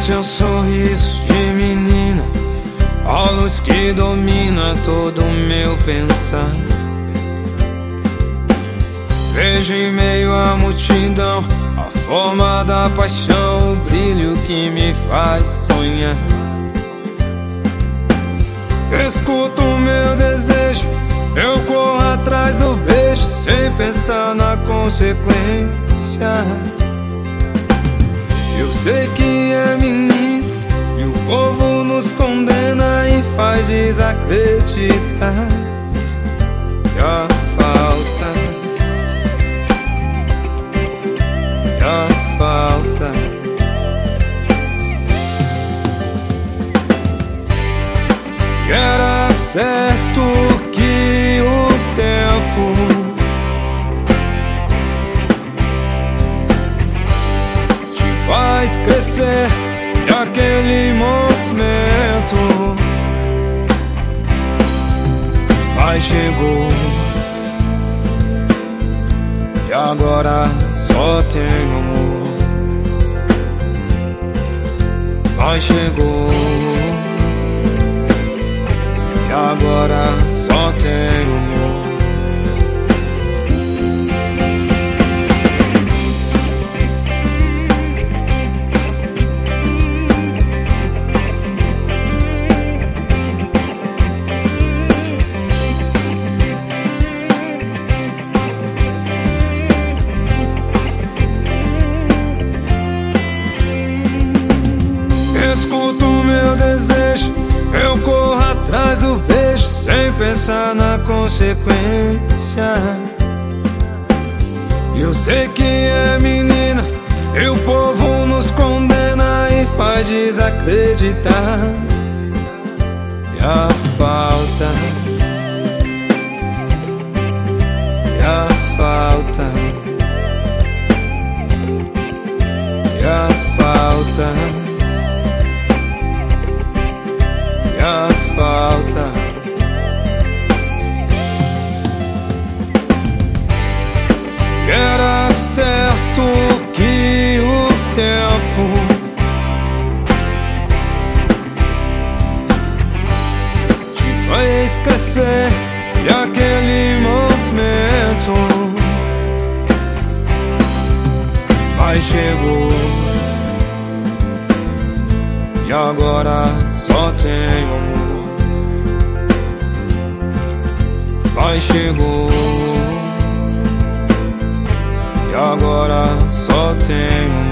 seu sorriso de menina, a luz que domina todo o meu pensar. Vejo em meio à multidão a forma da paixão, o brilho que me faz sonhar. Escuto o meu desejo, eu corro atrás do beijo, sem pensar na consequência. Eu sei que é menino e o povo nos condena e faz desacreditar que a falta que era certo que o tempo te faz crescer, e aquele momento mas chegou, e agora só tenho amor. Mas chegou, e agora só tenho amor. Escuto o meu desejo, eu corro atrás do beijo, sem pensar na consequência. Eu sei que é menina e o povo nos condena e faz desacreditar. E a falta era certo que o tempo te fez crescer, e aquele momento mas chegou, e agora só tenho amor. Mas chegou, e agora só tenho amor.